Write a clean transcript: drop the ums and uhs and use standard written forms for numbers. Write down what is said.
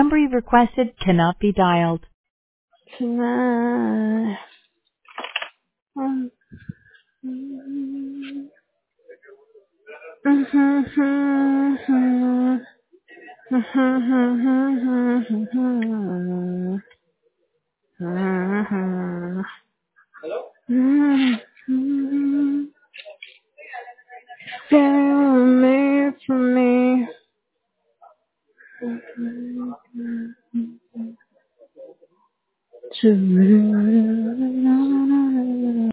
number you've requested cannot be dialed. Tonight. Made for me. To